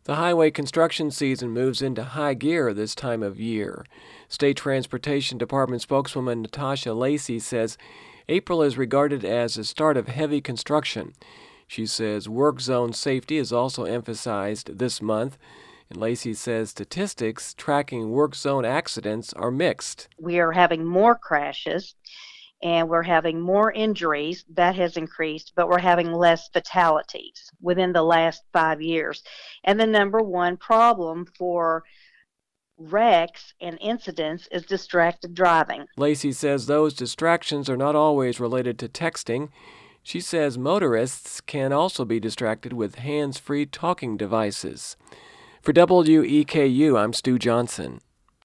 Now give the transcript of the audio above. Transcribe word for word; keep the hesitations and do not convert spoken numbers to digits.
The highway construction season moves into high gear this time of year. State Transportation Department spokeswoman Natasha Lacey says April is regarded as the start of heavy construction. She says work zone safety is also emphasized this month. And Lacey says statistics tracking work zone accidents are mixed. We are having more crashes and we're having more injuries. That has increased, but we're having less fatalities within the last five years. And the number one problem for wrecks and incidents is distracted driving. Lacey says those distractions are not always related to texting. She says motorists can also be distracted with hands-free talking devices. For W E K U, I'm Stu Johnson.